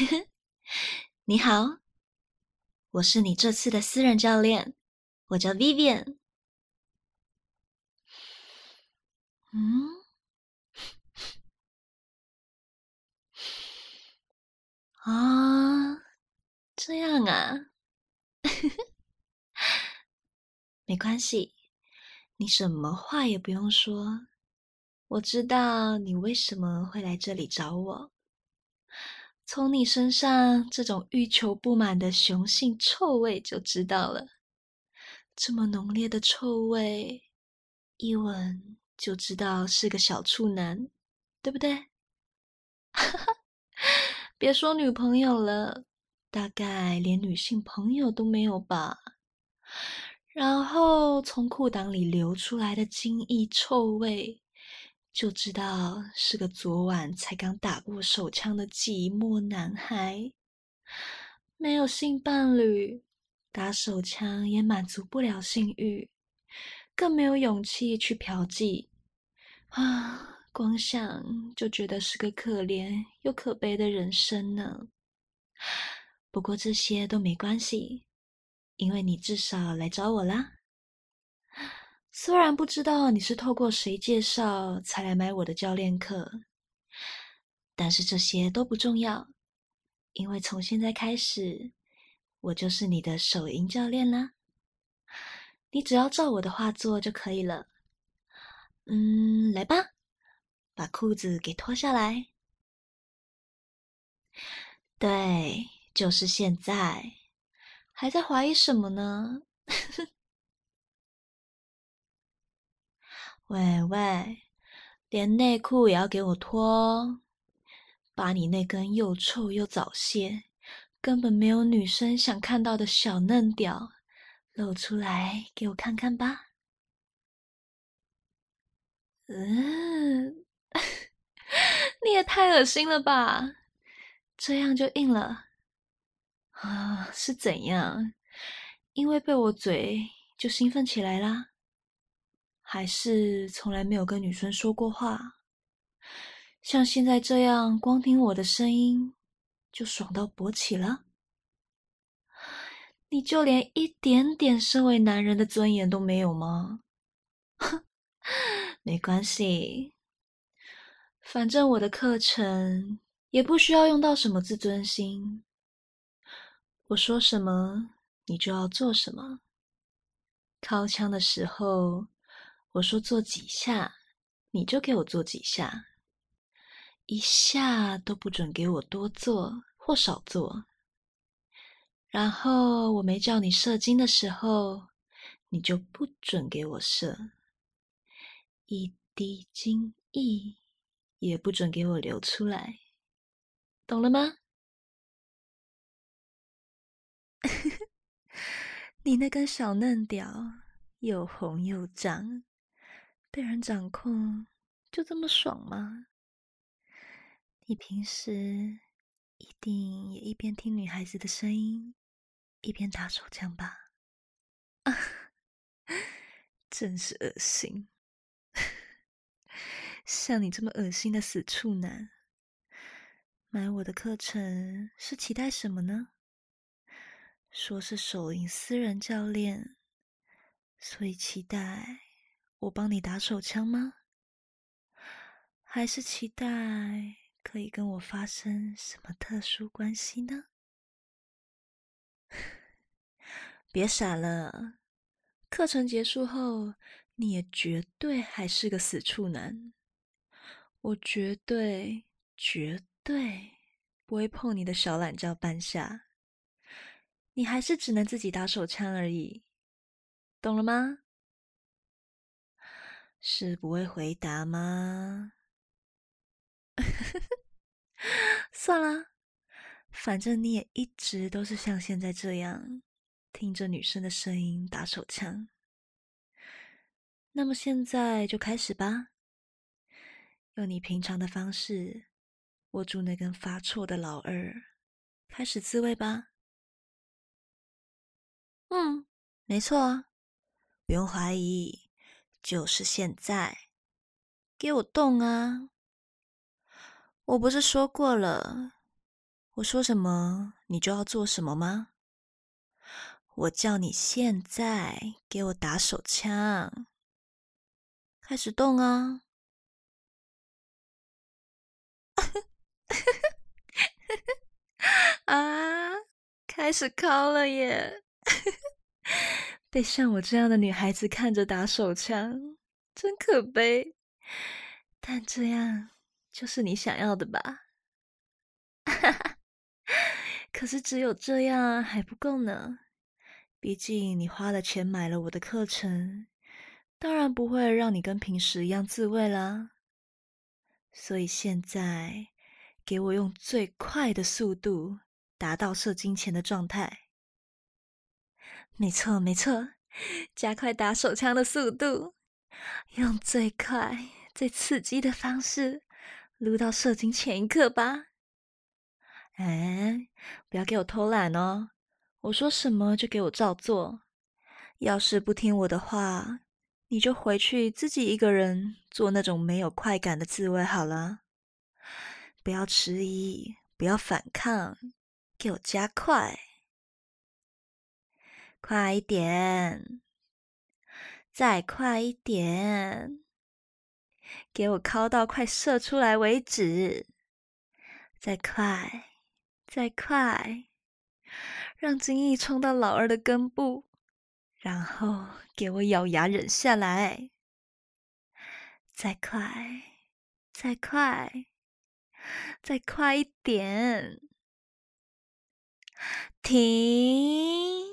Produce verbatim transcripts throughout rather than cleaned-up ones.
你好，我是你这次的私人教练，我叫 Vivian。嗯，啊，这样啊，没关系，你什么话也不用说。我知道你为什么会来这里找我，从你身上这种欲求不满的雄性臭味就知道了。这么浓烈的臭味，一闻就知道是个小处男，对不对？别说女朋友了，大概连女性朋友都没有吧。然后从裤裆里流出来的精液臭味，就知道是个昨晚才刚打过手枪的寂寞男孩。没有性伴侣，打手枪也满足不了性欲，更没有勇气去嫖妓。啊，光想就觉得是个可怜又可悲的人生呢。不过这些都没关系，因为你至少来找我啦。虽然不知道你是透过谁介绍才来买我的教练课，但是这些都不重要，因为从现在开始，我就是你的手淫教练啦。你只要照我的话做就可以了。嗯，来吧，把裤子给脱下来。对，就是现在。还在怀疑什么呢？喂喂，连内裤也要给我脱，把你那根又臭又早泄，根本没有女生想看到的小嫩屌露出来给我看看吧。嗯，你也太恶心了吧！这样就硬了啊？是怎样？因为被我嘴就兴奋起来啦？还是从来没有跟女生说过话？像现在这样，光听我的声音就爽到勃起了？你就连一点点身为男人的尊严都没有吗？没关系，反正我的课程也不需要用到什么自尊心。我说什么，你就要做什么。掏枪的时候，我说做几下，你就给我做几下，一下都不准给我多做或少做。然后我没叫你射精的时候，你就不准给我射，一滴精液也不准给我流出来，懂了吗？你那根小嫩屌又红又胀，被人掌控就这么爽吗？你平时一定也一边听女孩子的声音，一边打手枪吧？啊，真是恶心！像你这么恶心的死处男，买我的课程是期待什么呢？说是手淫私人教练，所以期待我帮你打手枪吗？还是期待可以跟我发生什么特殊关系呢？别傻了，课程结束后，你也绝对还是个死处男。我绝对绝对不会碰你的小懒觉半下，你还是只能自己打手枪而已，懂了吗？是不会回答吗？算了，反正你也一直都是像现在这样，听着女生的声音打手枪。那么现在就开始吧，用你平常的方式握住那根发臭的老二，开始自慰吧。嗯，没错啊，不用怀疑，就是现在，给我动啊！我不是说过了， 我说什么，你就要做什么吗？我叫你现在给我打手枪，开始动啊！啊，开始敲了耶！被像我这样的女孩子看着打手枪，真可悲。但这样就是你想要的吧？可是只有这样还不够呢。毕竟你花了钱买了我的课程，当然不会让你跟平时一样自慰啦。所以现在，给我用最快的速度达到射精前的状态。没错，没错，加快打手枪的速度，用最快、最刺激的方式撸到射精前一刻吧。哎，不要给我偷懒哦！我说什么就给我照做。要是不听我的话，你就回去自己一个人做那种没有快感的自慰好了。不要迟疑，不要反抗，给我加快，快一点，再快一点，给我敲到快射出来为止，再快，再快，让精液冲到老二的根部，然后给我咬牙忍下来，再快，再快，再快一点，停！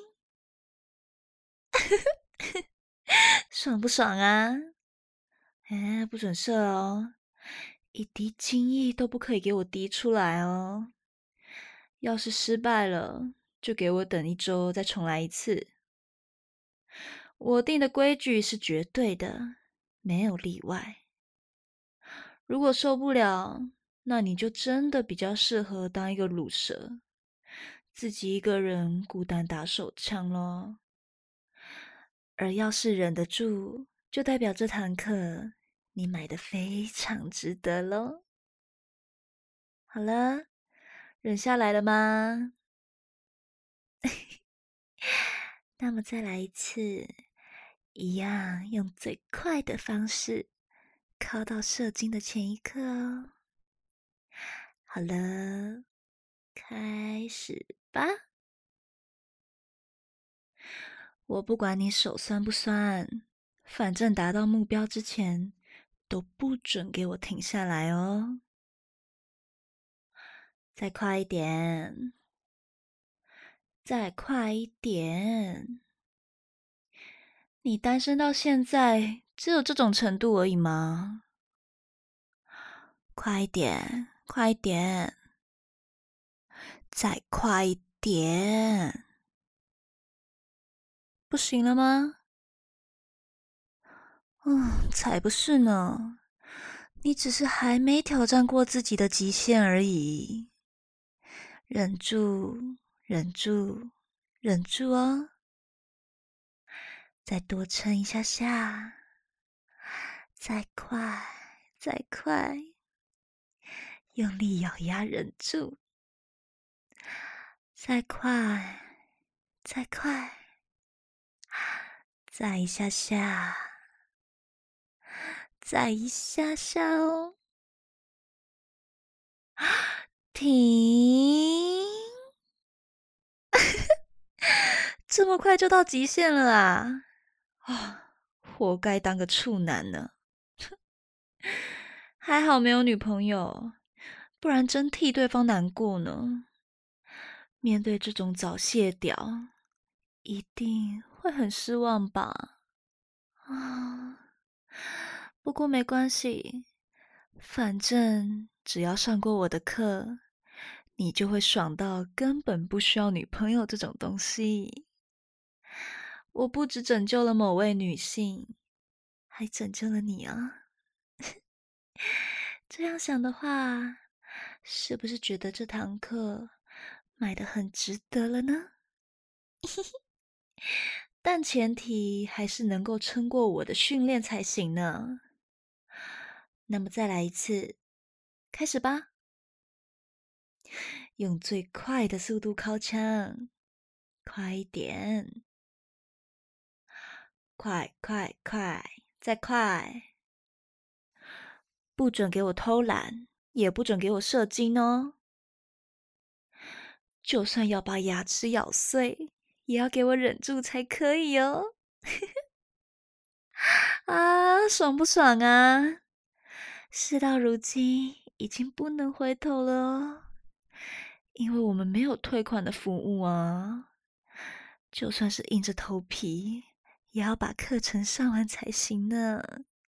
爽不爽啊？哎，不准射哦，一滴精液都不可以给我滴出来哦。要是失败了，就给我等一周再重来一次。我定的规矩是绝对的，没有例外。如果受不了，那你就真的比较适合当一个乳蛇，自己一个人孤单打手枪咯。而要是忍得住，就代表这堂课你买的非常值得咯。好了，忍下来了吗？那么再来一次，一样用最快的方式，靠到射精的前一刻哦。好了，开始吧。我不管你手酸不酸，反正达到目标之前，都不准给我停下来哦。再快一点，再快一点。你单身到现在，只有这种程度而已吗？快一点，快一点，再快一点，不行了吗？嗯，才不是呢，你只是还没挑战过自己的极限而已。忍住，忍住，忍住哦，再多撑一下下，再快，再快，用力咬牙忍住，再快，再快，再一下下，再一下下哦，停！这么快就到极限了啊！啊，活该当个处男呢。还好没有女朋友，不然真替对方难过呢。面对这种早泄屌，一定会很失望吧？啊，不过没关系，反正只要上过我的课，你就会爽到根本不需要女朋友这种东西。我不只拯救了某位女性，还拯救了你啊！这样想的话，是不是觉得这堂课买的很值得了呢？但前提还是能够撑过我的训练才行呢。那么再来一次，开始吧。 用最快的速度靠枪，快一点，快快快，再快！不准给我偷懒，也不准给我射精哦！就算要把牙齿咬碎，也要给我忍住才可以哦！啊，爽不爽啊？事到如今，已经不能回头了哦，因为我们没有退款的服务啊。就算是硬着头皮，也要把课程上完才行呢。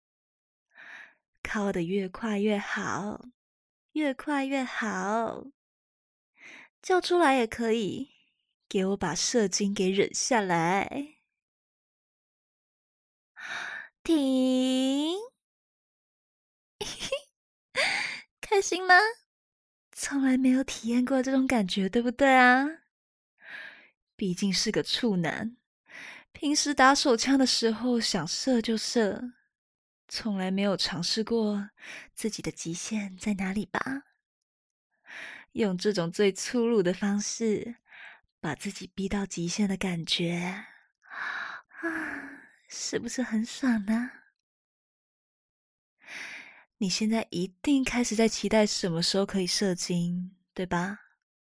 靠得越快越好，越快越好。叫出来也可以，给我把射精给忍下来。停！开心吗？从来没有体验过这种感觉，对不对啊？毕竟是个处男，平时打手枪的时候想射就射，从来没有尝试过自己的极限在哪里吧？用这种最粗鲁的方式，把自己逼到极限的感觉，啊，是不是很爽呢？你现在一定开始在期待什么时候可以射精，对吧？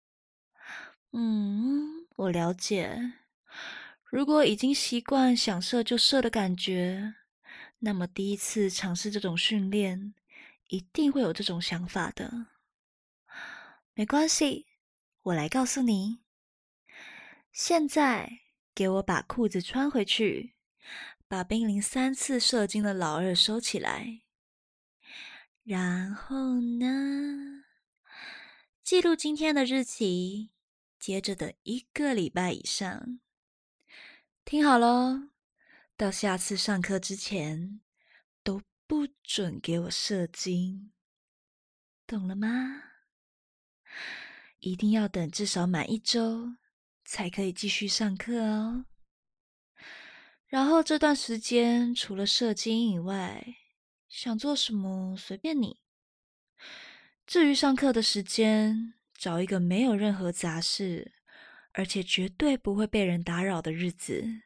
嗯，我了解。如果已经习惯想射就射的感觉，那么第一次尝试这种训练，一定会有这种想法的。没关系，我来告诉你。现在给我把裤子穿回去，把濒临三次射精的老二收起来。然后呢，记录今天的日期，接着等一个礼拜以上。听好咯，到下次上课之前，都不准给我射精，懂了吗？一定要等至少满一周，才可以继续上课哦。然后这段时间除了射精以外，想做什么随便你。至于上课的时间，找一个没有任何杂事，而且绝对不会被人打扰的日子。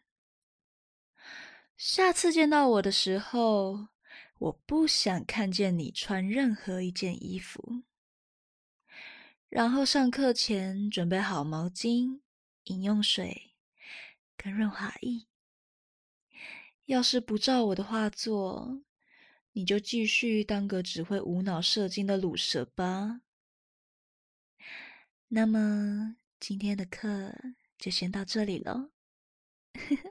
下次见到我的时候，我不想看见你穿任何一件衣服。然后上课前准备好毛巾、饮用水跟润滑液。要是不照我的话做，你就继续当个只会无脑射精的鲁蛇吧。那么今天的课就先到这里咯。